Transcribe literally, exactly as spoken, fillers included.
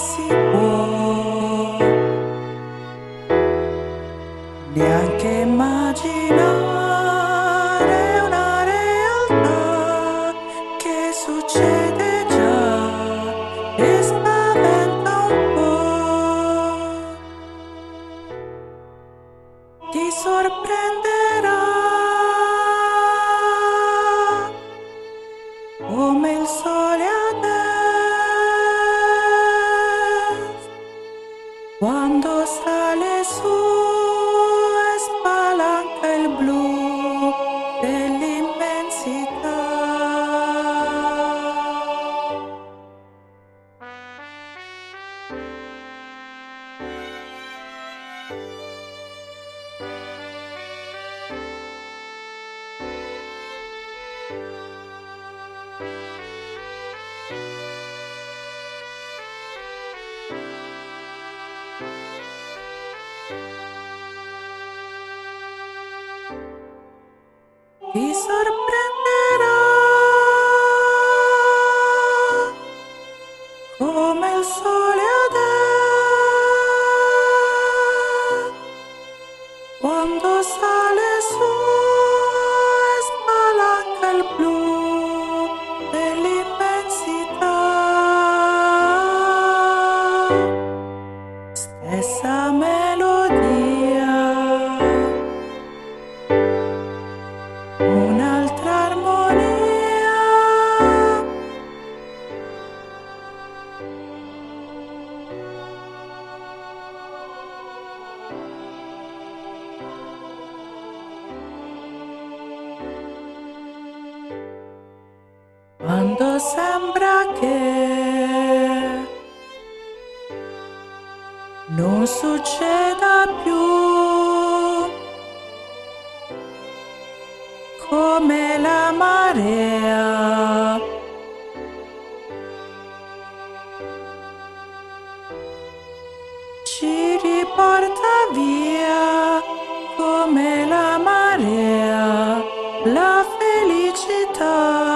si può neanche immaginare una realtà che succede già e spaventa un po'. Ti sorprenderà come il sole ad est quando sale su e spalanca il blu dell'immensità. Ti sorprenderà come il sole ad est quando sale su e spalanca il blu dell'immensità. Stessa melodia, un'altra armonia, quando sembra che non succeda più, come la marea ci riporta via, come la marea, la felicità.